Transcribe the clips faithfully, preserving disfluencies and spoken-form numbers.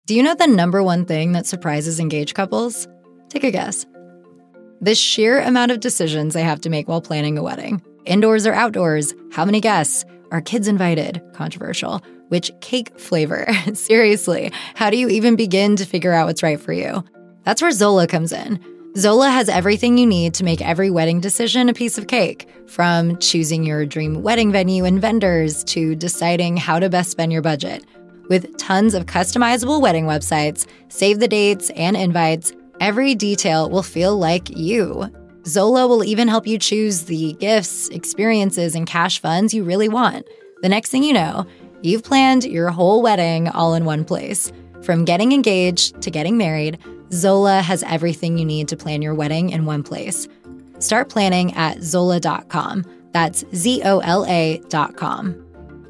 Do you know the number one thing that surprises engaged couples? Take a guess. The sheer amount of decisions they have to make while planning a wedding. Indoors or outdoors? How many guests? Are kids invited? Controversial. Which cake flavor? Seriously, how do you even begin to figure out what's right for you? That's where Zola comes in. Zola has everything you need to make every wedding decision a piece of cake, from choosing your dream wedding venue and vendors to deciding how to best spend your budget. With tons of customizable wedding websites, save the dates, and invites, every detail will feel like you. Zola will even help you choose the gifts, experiences, and cash funds you really want. The next thing you know, you've planned your whole wedding all in one place. From getting engaged to getting married, Zola has everything you need to plan your wedding in one place. Start planning at Zola dot com. That's Z O L A dot com.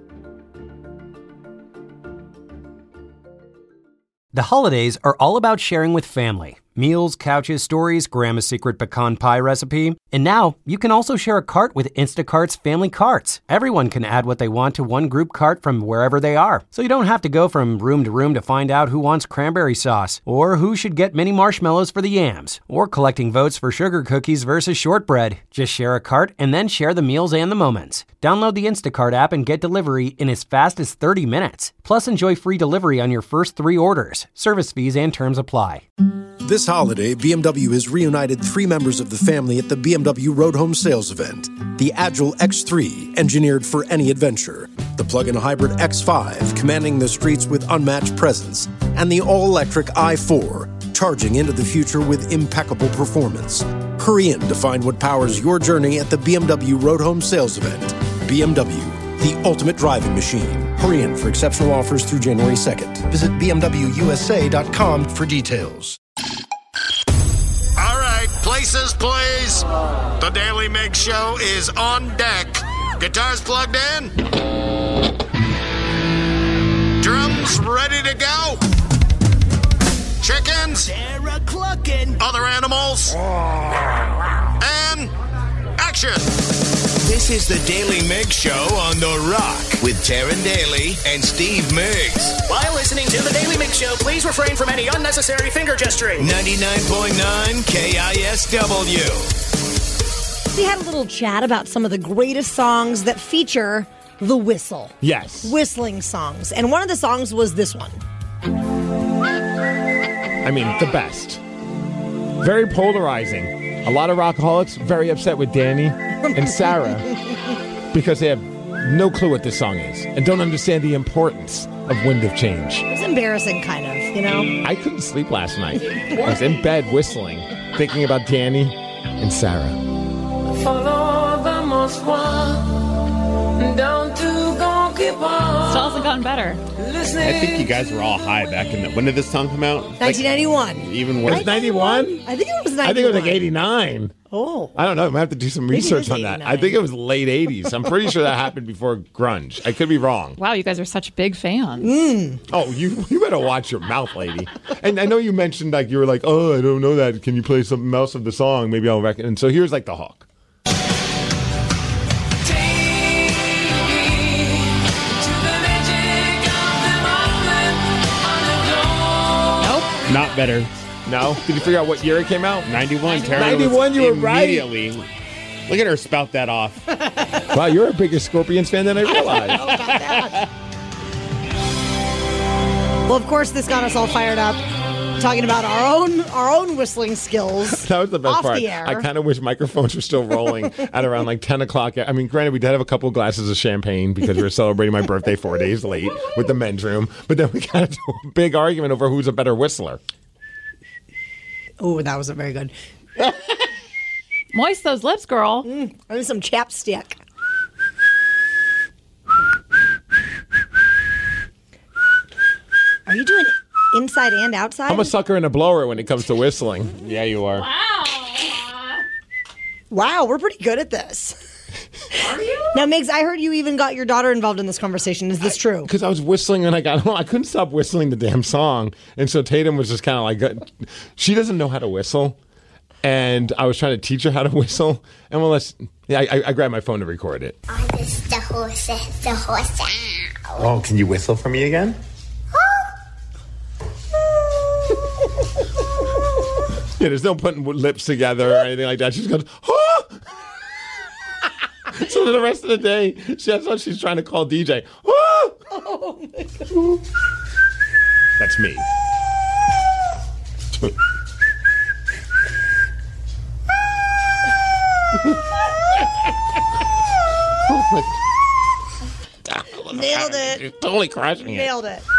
The holidays are all about sharing with family. Meals, couches, stories, Grandma's secret pecan pie recipe. And now, you can also share a cart with Instacart's Family Carts. Everyone can add what they want to one group cart from wherever they are. So you don't have to go from room to room to find out who wants cranberry sauce, or who should get mini marshmallows for the yams, or collecting votes for sugar cookies versus shortbread. Just share a cart and then share the meals and the moments. Download the Instacart app and get delivery in as fast as thirty minutes. Plus, enjoy free delivery on your first three orders. Service fees and terms apply. This holiday, B M W has reunited three members of the family at the B M W Road Home Sales Event. The Agile X three, engineered for any adventure. The plug-in hybrid X five, commanding the streets with unmatched presence. And the all-electric i four, charging into the future with impeccable performance. Hurry in to find what powers your journey at the B M W Road Home Sales Event. B M W, the ultimate driving machine. Hurry in for exceptional offers through January second. Visit B M W U S A dot com for details. Places, please. The Daily Mix Show is on deck. Guitars plugged in. Drums ready to go. Chickens. Other animals. And action. This is the Daily Mix Show on The Rock with Taryn Daly and Steve Miggs. While listening to the Daily Mix Show, please refrain from any unnecessary finger gesturing. ninety-nine point nine K I S W. We had a little chat about some of the greatest songs that feature the whistle. Yes. Whistling songs. And one of the songs was this one. I mean, the best. Very polarizing. A lot of rockaholics very upset with Danny and Sarah because they have no clue what this song is and don't understand the importance of Wind of Change. It's embarrassing, kind of, you know? I couldn't sleep last night. I was in bed whistling, thinking about Danny and Sarah. Follow the Moskwa down to Gonky Park. Still hasn't gotten better. I think you guys were all high back in the... When did this song come out? nineteen ninety-one. Like, even worse. It was ninety-one? I think it was ninety-one. I think it was like eighty-nine. Oh. I don't know. I might have to do some research on that. I think it was late eighties. I'm pretty sure that happened before grunge. I could be wrong. Wow, you guys are such big fans. Mm. Oh, you you better watch your mouth, lady. And I know you mentioned, like, you were like, oh, I don't know that. Can you play something else of the song? Maybe I'll reckon. And so here's, like, the hook. Not better. No? Did you figure out what year it came out? ninety-one. Tara ninety-one, you were right. Immediately. Look at her spout that off. Wow, you're a bigger Scorpions fan than I realized. I don't know about that. Well, of course, this got us all fired up, talking about our own our own whistling skills. That was the best off part. The air. I kind of wish microphones were still rolling at around like ten o'clock. I mean, granted, we did have a couple of glasses of champagne because we were celebrating my birthday four days late with the men's room. But then we got into a big argument over who's a better whistler. Oh, that wasn't very good. Moist those lips, girl. Mm, I need some chapstick. Are you doing inside and outside? I'm a sucker and a blower when it comes to whistling. Yeah, you are. Wow. Wow, we're pretty good at this. Are you? Now, Migs, I heard you even got your daughter involved in this conversation. Is this true? Because I was whistling when I got home. I couldn't stop whistling the damn song. And so Tatum was just kind of like, she doesn't know how to whistle. And I was trying to teach her how to whistle. And well, let's, yeah, I, I grabbed my phone to record it. Oh, this the horse, the horse. Oh, can you whistle for me again? Yeah, there's no putting lips together or anything like that. She just goes, oh! So the rest of the day, she, that's what she's trying to call D J. Oh! Oh my God. That's me. Nailed it. She's totally crushing it. Nailed it.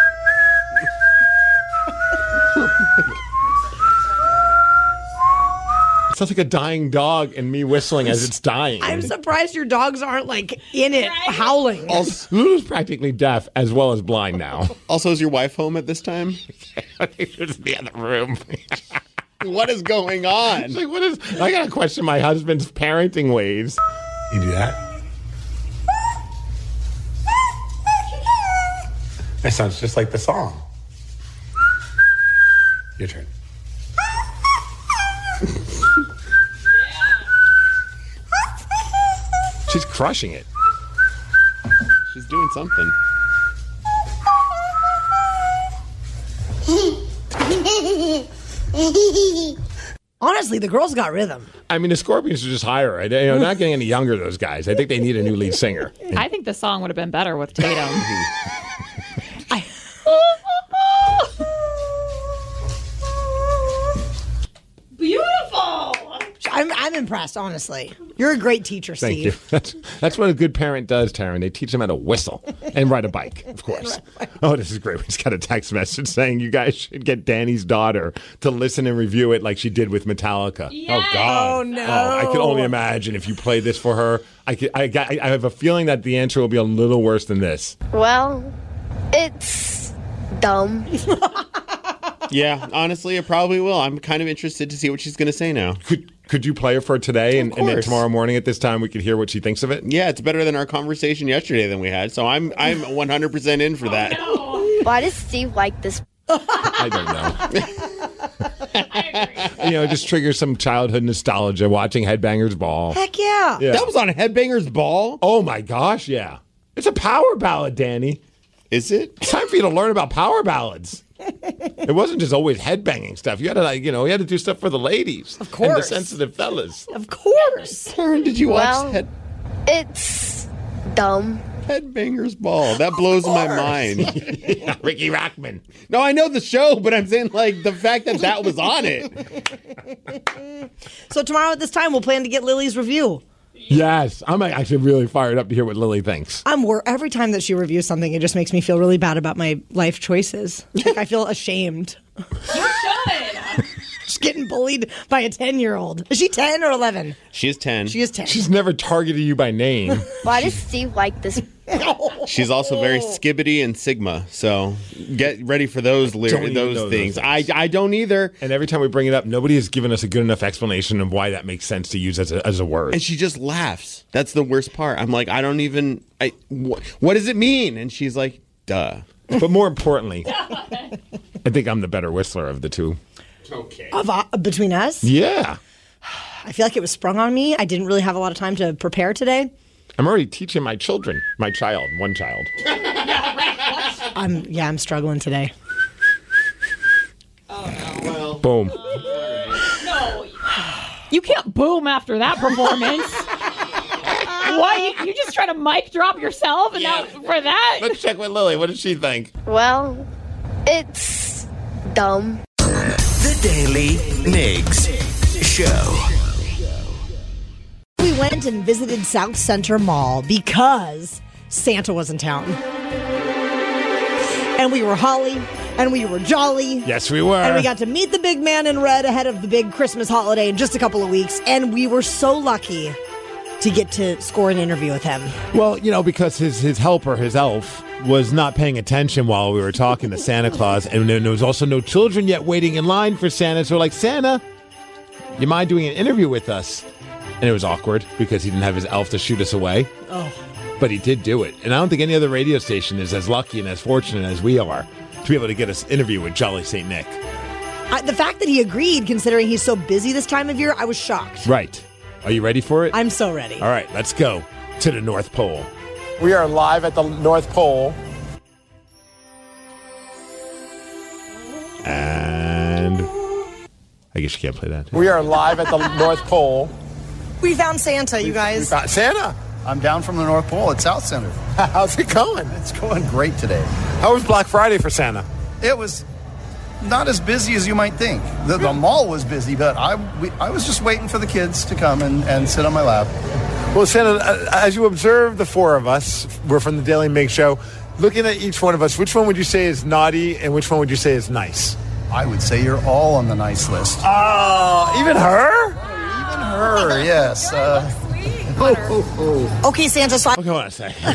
It sounds like a dying dog and me whistling as it's dying. I'm surprised your dogs aren't like in it howling. Also, Lulu's practically deaf as well as blind now. Also, is your wife home at this time? She's in the other room. What is going on? It's like, what is? I gotta question my husband's parenting ways. You do that? That sounds just like the song. Your turn. She's crushing it. She's doing something. Honestly, the girls got rhythm. I mean, the Scorpions should just hire her. They're not getting any younger, those guys. I think they need a new lead singer. I think the song would have been better with Tatum. I... Beautiful. I'm, I'm impressed, honestly. You're a great teacher, Thank Steve. you. That's, that's what a good parent does, Taryn. They teach them how to whistle and ride a bike, of course. Oh, this is great. We just got a text message saying you guys should get Danny's daughter to listen and review it like she did with Metallica. Yes. Oh, God. Oh, no. Oh, I can only imagine if you play this for her. I, could, I, got, I have a feeling that the answer will be a little worse than this. Well, it's dumb. Yeah, honestly, it probably will. I'm kind of interested to see what she's going to say now. Could could you play her for today, and, and then course. tomorrow morning at this time we could hear what she thinks of it? Yeah, it's better than our conversation yesterday than we had, so I'm I'm one hundred percent in for that. Oh, no. Why does Steve like this? I don't know. You know, it just triggers some childhood nostalgia watching Headbangers Ball. Heck yeah. Yeah. That was on Headbangers Ball? Oh my gosh, yeah. It's a power ballad, Danny. Is it? It's time for you to learn about power ballads. It wasn't just always headbanging stuff. You had to, like, you know, you had to do stuff for the ladies. Of course. And the sensitive fellas. Of course. Karen, did you watch Well, Head- it's dumb. Headbangers Ball? That blows my mind. Yeah, Ricky Rockman. No, I know the show, but I'm saying, like, the fact that that was on it. So tomorrow at this time, we'll plan to get Lily's review. Yes. I'm actually really fired up to hear what Lily thinks. I'm wor- every time that she reviews something, it just makes me feel really bad about my life choices. Like I feel ashamed. You should. Just getting bullied by a ten-year-old. Is she ten or eleven? She is ten. She is ten. She's never targeted you by name. Why does Steve like this? She's also very skibbity and Sigma, so get ready for those Don't lyrics, even those know things. those I, I don't either. And every time we bring it up, nobody has given us a good enough explanation of why that makes sense to use as a, as a word. And she just laughs. That's the worst part. I'm like, I don't even. I. Wh- what does it mean? And she's like, duh. But more importantly, I think I'm the better whistler of the two. Okay. Of, uh, between us? Yeah. I feel like it was sprung on me. I didn't really have a lot of time to prepare today. I'm already teaching my children, my child, one child. I'm yeah, I'm struggling today. Oh, no. Well, Boom. No. You can't boom after that performance. Why? You, you just try to mic drop yourself and Yeah. now for that? Let's check with Lily. What does she think? Well, it's dumb. The Daily Migs Show. We went and visited South Center Mall because Santa was in town. And we were holly, and we were jolly. Yes, we were. And we got to meet the big man in red ahead of the big Christmas holiday in just a couple of weeks. And we were so lucky to get to score an interview with him. Well, you know, because his, his helper, his elf, was not paying attention while we were talking to Santa Claus. And then there was also no children yet waiting in line for Santa. So we're like, Santa, you mind doing an interview with us? And it was awkward because he didn't have his elf to shoot us away. Oh. But he did do it. And I don't think any other radio station is as lucky and as fortunate as we are to be able to get us interview with Jolly Saint Nick. I, the fact that he agreed, considering he's so busy this time of year, I was shocked. Right. Are you ready for it? I'm so ready. All right, let's go to the North Pole. We are live at the North Pole. And I guess you can't play that. We are live at the North Pole. We found Santa, you guys. We found Santa. I'm down from the North Pole at South Center. How's it going? It's going great today. How was Black Friday for Santa? It was not as busy as you might think. The, the mall was busy, but I we, I was just waiting for the kids to come and, and sit on my lap. Well, Santa, as you observe the four of us, we're from the Daily Mig Show, looking at each one of us, which one would you say is naughty and which one would you say is nice? I would say you're all on the nice list. Oh, even her? Even her, yes. Uh, oh, oh, oh. Okay, Santa, so I- Okay, hold on a second.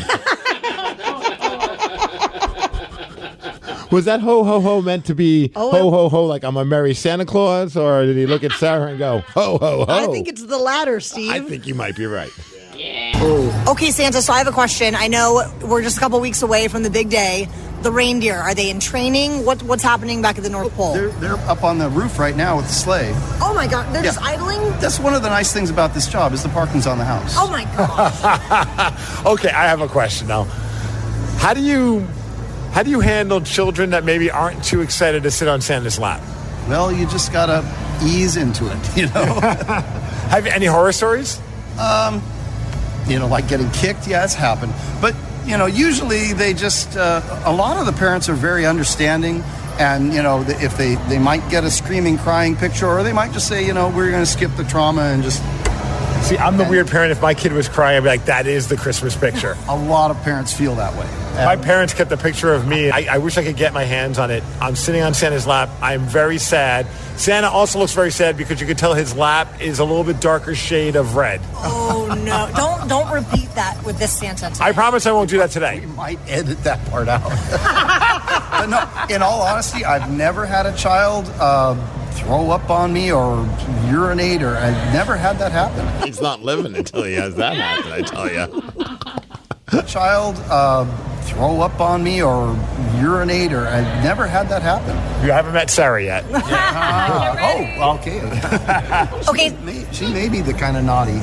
Was that ho, ho, ho meant to be Oh, ho, ho, ho, like I'm a merry Santa Claus? Or did he look at Sarah and go, ho, ho, ho? I think it's the latter, Steve. I think you might be right. Okay, Santa, so I have a question. I know we're just a couple weeks away from the big day. The reindeer, are they in training? What What's happening back at the North Pole? they're, they're up on the roof right now with the sleigh. Oh, my God. They're Yeah. just idling? That's one of the nice things about this job is the parking's on the house. Oh, my gosh. Okay, I have a question now. How do you how do you handle children that maybe aren't too excited to sit on Santa's lap? Well, you just got to ease into it, you know? Have you any horror stories? Um, you know, like getting kicked, yeah, it's happened. But, you know, usually they just, uh, a lot of the parents are very understanding. And, you know, if they, they might get a screaming, crying picture, or they might just say, you know, we're going to skip the trauma and just... See, I'm the and, weird parent. If my kid was crying, I'd be like, that is the Christmas picture. A lot of parents feel that way. And my parents kept a picture of me. I, I wish I could get my hands on it. I'm sitting on Santa's lap. I'm very sad. Santa also looks very sad because you could tell his lap is a little bit darker shade of red. Oh, no. Don't don't repeat that with this Santa today. I promise I won't do that today. We might edit that part out. But no, in all honesty, I've never had a child uh, throw up on me or urinate, or I've never had that happen. He's not living until he has that happen, I tell you. Child uh, throw up on me or urinate, or I've never had that happen. You haven't met Sarah yet. Uh, oh, okay. Okay. She may, she may be the kind of naughty.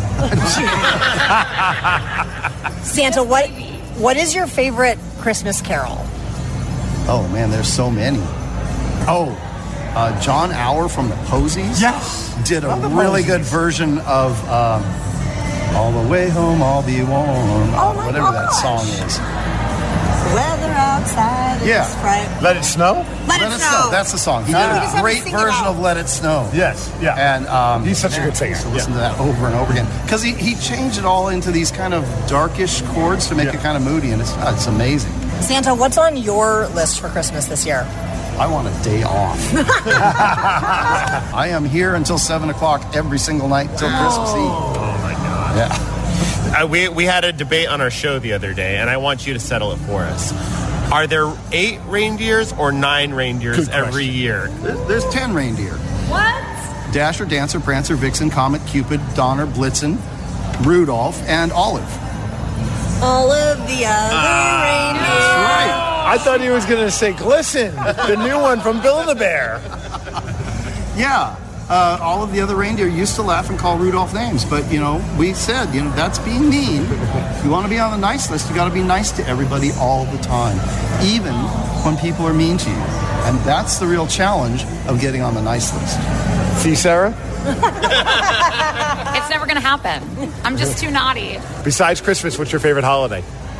Santa, what what is your favorite Christmas carol? Oh, man, there's so many. Oh, uh, John Auer from the Posies. Yes. Did a really Posies. good version of um, All the Way Home, I'll Be Warm. Oh, my whatever gosh. that song is. Weather outside is Yeah. bright. Let It Snow? Let, Let it It snow. Snow. That's the song. He Ah. did You a just have to great sing it version out. of Let It Snow. Yes, yeah. And um, He's such a man, good singer. I used to listen Yeah. to that over and over again because he, he changed it all into these kind of darkish chords to make Yeah. it kind of moody, and it's uh, it's amazing. Santa, what's on your list for Christmas this year? I want a day off. I am here until seven o'clock every single night until Christmas Eve. Oh my God. Yeah. Uh, we we had a debate on our show the other day, and I want you to settle it for us. Are there eight reindeers or nine reindeers every year? There's, there's ten reindeer. What? Dasher, Dancer, Prancer, Vixen, Comet, Cupid, Donner, Blitzen, Rudolph, and Olive. All of the other Ah. reindeer. Right. I thought he was going to say Glisten, the new one from Bill the Bear. Yeah. Uh, all of the other reindeer used to laugh and call Rudolph names, but, you know, we said, you know, that's being mean. If you want to be on the nice list, you got to be nice to everybody all the time, even when people are mean to you. And that's the real challenge of getting on the nice list. See, Sarah? It's never going to happen. I'm just too naughty. Besides Christmas, what's your favorite holiday?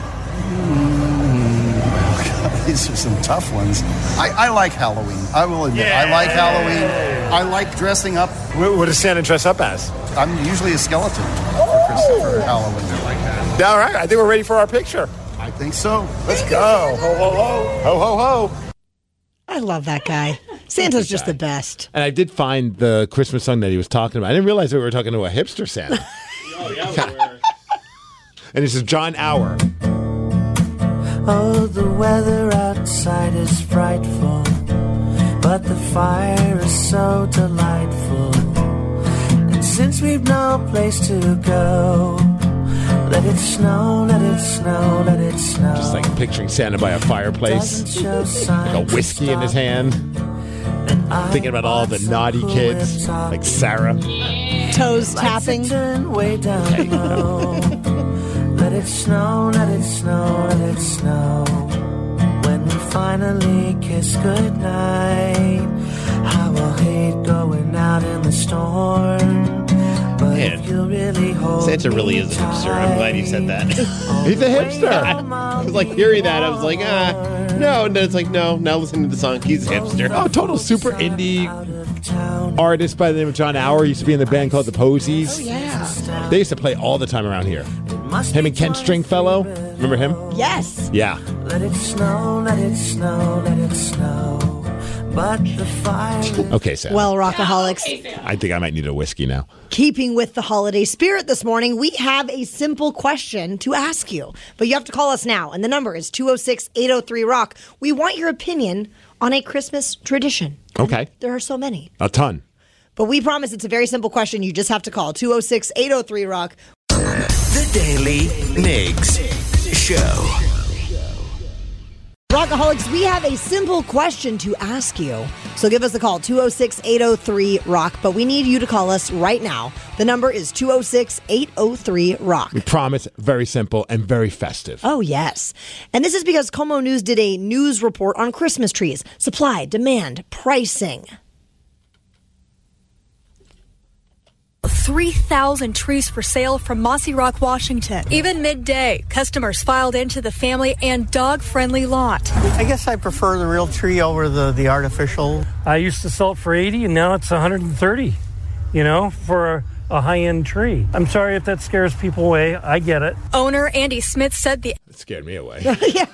These are some tough ones. I, I like Halloween. I will admit, I like Halloween. I like dressing up. What, what does Santa dress up as? I'm usually a skeleton for, Christmas, for Halloween. I like that. All right, I think we're ready for our picture. I think so. Let's go. Ho, ho, ho. Ho, ho, ho. I love that guy. Santa's just the best. And I did find the Christmas song that he was talking about. I didn't realize that we were talking to a hipster Santa. Oh, yeah, we were. And this is John Auer. Oh, the weather outside is frightful, but the fire is so delightful. And since we've no place to go, let it snow, let it snow, let it snow. Just like picturing Santa by a fireplace, like a whiskey in his hand, thinking about all the naughty kids, like Sarah. Toes tapping. Way down low. Let it snow, let it snow, let it snow. When we finally kiss goodnight, how I'll hate going out in Santa really is a hipster. I'm glad you said that. He's a hipster. I was like hearing that. I was like, ah, no. And then it's like, no. Now listening to the song, he's a hipster. Oh, total super indie artist by the name of John Auer. He used to be in the band called the Posies. Oh, yeah. They used to play all the time around here. Him and Ken Stringfellow. Remember him? Yes. Yeah. Let it snow, let it snow, let it snow. But the fire. Okay, Sam. Well, Rockaholics. I think I might need a whiskey now. Keeping with the holiday spirit this morning, we have a simple question to ask you. But you have to call us now, and the number is two oh six, eight oh three, rock. We want your opinion on a Christmas tradition. Okay. There are so many. A ton. But we promise it's a very simple question. You just have to call two oh six, eight oh three, rock. The Daily Migs Show. Rockaholics, we have a simple question to ask you. So give us a call, two oh six, eight oh three, rock. But we need you to call us right now. The number is two oh six, eight oh three, rock. We promise, very simple and very festive. Oh, yes. And this is because Como News did a news report on Christmas trees. Supply, demand, pricing. three thousand trees for sale from Mossy Rock, Washington. Even midday, customers filed into the family and dog-friendly lot. I guess I prefer the real tree over the, the artificial. I used to sell it for eighty and now it's one hundred thirty, you know, for a, a high-end tree. I'm sorry if that scares people away. I get it. Owner Andy Smith said the... It scared me away.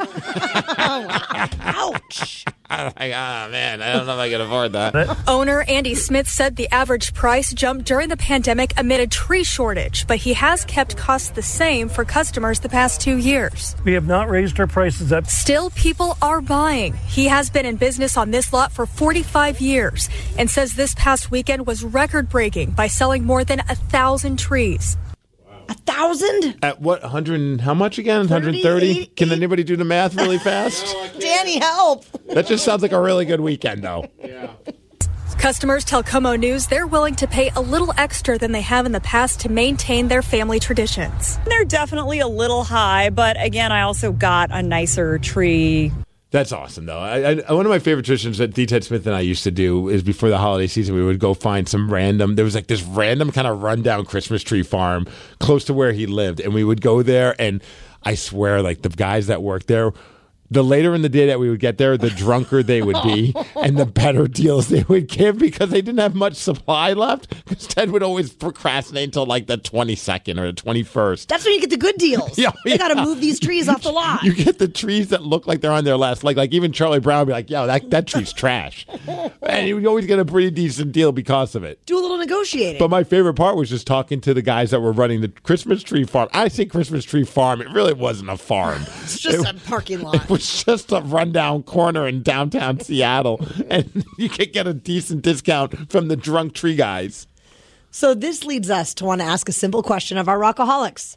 Ouch. I'm like, ah, oh, man, I don't know if I can afford that. Owner Andy Smith said the average price jumped during the pandemic amid a tree shortage, but he has kept costs the same for customers the past two years. We have not raised our prices up. Still, people are buying. He has been in business on this lot for forty-five years and says this past weekend was record-breaking by selling more than a thousand trees. A thousand? At what, one hundred and how much again? one hundred thirty? Can anybody do the math really fast? Danny, help. That just sounds like a really good weekend, though. Yeah. Customers tell Como News they're willing to pay a little extra than they have in the past to maintain their family traditions. They're definitely a little high, but again, I also got a nicer tree. That's awesome, though. I, I, one of my favorite traditions that D. Ted Smith and I used to do is before the holiday season, we would go find some random, there was like this random kind of rundown Christmas tree farm close to where he lived. And we would go there, and I swear, like the guys that worked there, the later in the day that we would get there, the drunker they would be and the better deals they would give because they didn't have much supply left because Ted would always procrastinate until like the twenty-second or the twenty-first. That's when you get the good deals. Yeah, they yeah. got to move these trees off the lot. You get the trees that look like they're on their last leg. Like even Charlie Brown would be like, yo, that, that tree's trash. And you would always get a pretty decent deal because of it. Do a little negotiating. But my favorite part was just talking to the guys that were running the Christmas tree farm. I say Christmas tree farm. It really wasn't a farm. It's just it, a parking lot. It was just a rundown corner in downtown Seattle, and you could get a decent discount from the drunk tree guys. So this leads us to want to ask a simple question of our Rockaholics.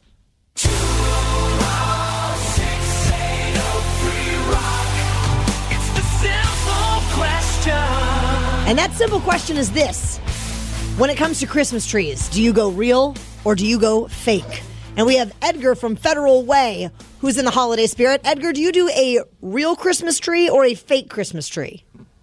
And that simple question is this. When it comes to Christmas trees, do you go real or do you go fake? And we have Edgar from Federal Way, who's in the holiday spirit. Edgar, do you do a real Christmas tree or a fake Christmas tree?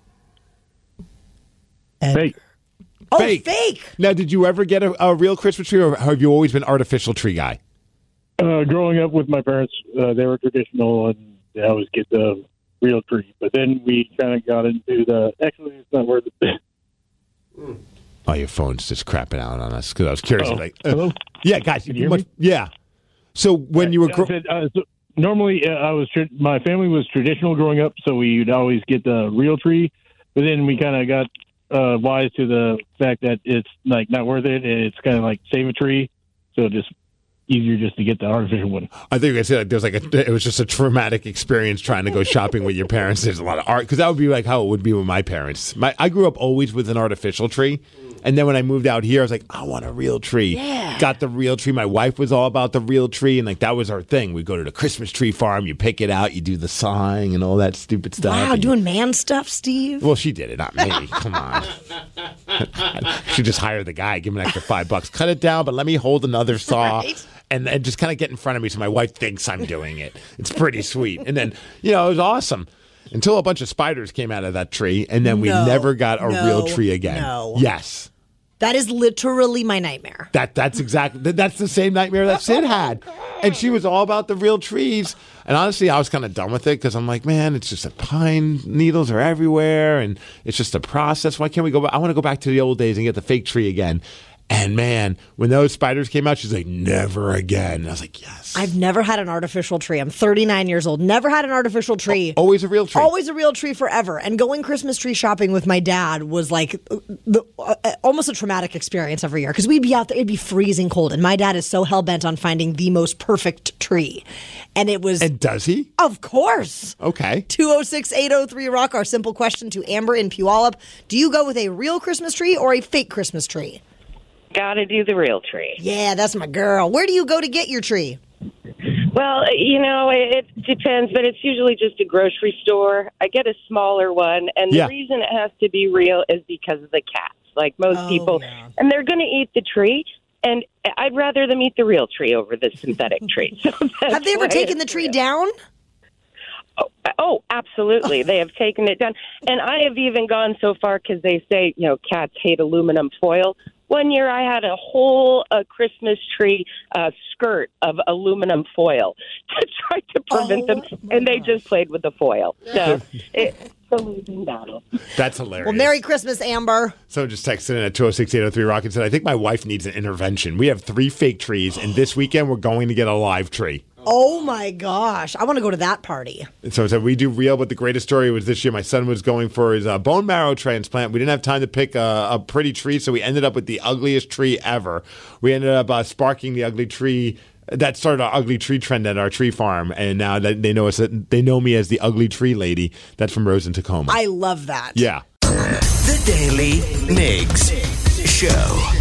Fake. Oh, fake. fake. Now, did you ever get a, a real Christmas tree, or have you always been artificial tree guy? Uh, growing up with my parents, uh, they were traditional, and they always get the real tree. But then we kind of got into the, actually, it's not worth it. Oh, your phone's just crapping out on us because I was curious. Oh, like, uh, hello? Yeah, guys. Can you hear much, me? Yeah. So when you were... I said, uh, so normally, uh, I was tra- my family was traditional growing up, so we'd always get the real tree. But then we kind of got uh, wise to the fact that it's like not worth it, and it's kind of like save a tree. So just easier just to get the artificial one. I think I said like, there's like a, it was just a traumatic experience trying to go shopping with your parents. There's a lot of art because that would be like how it would be with my parents. My I grew up always with an artificial tree. And then when I moved out here, I was like, I want a real tree. Yeah. Got the real tree. My wife was all about the real tree. And like that was our thing. We go to the Christmas tree farm. You pick it out. You do the sawing and all that stupid stuff. Wow, and doing you, man stuff, Steve? Well, she did it, not me. Come on. She just hired the guy. Give him an extra five bucks. Cut it down, but let me hold another saw. Right. And, and just kind of get in front of me so my wife thinks I'm doing it. It's pretty sweet. And then, you know, it was awesome. Until a bunch of spiders came out of that tree. And then we no, never got a no, real tree again. No. Yes. That is literally my nightmare. That That's exactly, that's the same nightmare that Sid had. And she was all about the real trees. And honestly, I was kind of done with it because I'm like, man, it's just a pine needles are everywhere. And it's just a process. Why can't we go back? I want to go back to the old days and get the fake tree again. And man, when those spiders came out, she's like, never again. And I was like, yes. I've never had an artificial tree. I'm thirty-nine years old. Never had an artificial tree. O- always a real tree. Always a real tree forever. And going Christmas tree shopping with my dad was like the, uh, almost a traumatic experience every year because we'd be out there, it'd be freezing cold. And my dad is so hell-bent on finding the most perfect tree. And it was... And does he? Of course. Okay. two oh six, eight oh three, ROCK, our simple question to Amber in Puyallup. Do you go with a real Christmas tree or a fake Christmas tree? Gotta do the real tree. Yeah, that's my girl. Where do you go to get your tree? Well, you know, it depends, but it's usually just a grocery store. I get a smaller one, and Yeah. the reason it has to be real is because of the cats. Like most Oh, people, yeah. and they're going to eat the tree, and I'd rather them eat the real tree over the synthetic tree. So that's Have they ever why taken the it's tree real. down? Oh, oh, absolutely. They have taken it down. And I have even gone so far because they say, you know, cats hate aluminum foil. One year I had a whole uh, Christmas tree uh, skirt of aluminum foil to try to prevent Oh, them, and they just played with the foil. So it's a losing battle. That's hilarious. Well, Merry Christmas, Amber. Someone just texted in at two oh six, eight oh three, ROCK and said, I think my wife needs an intervention. We have three fake trees, and this weekend we're going to get a live tree. Oh, my gosh. I want to go to that party. And so, so we do real, but the greatest story was this year. My son was going for his uh, bone marrow transplant. We didn't have time to pick a, a pretty tree, so we ended up with the ugliest tree ever. We ended up uh, sparking the ugly tree. That started our ugly tree trend at our tree farm, and now that they know us, they know me as the ugly tree lady. That's from Rose in Tacoma. I love that. Yeah. The Daily Migs Show.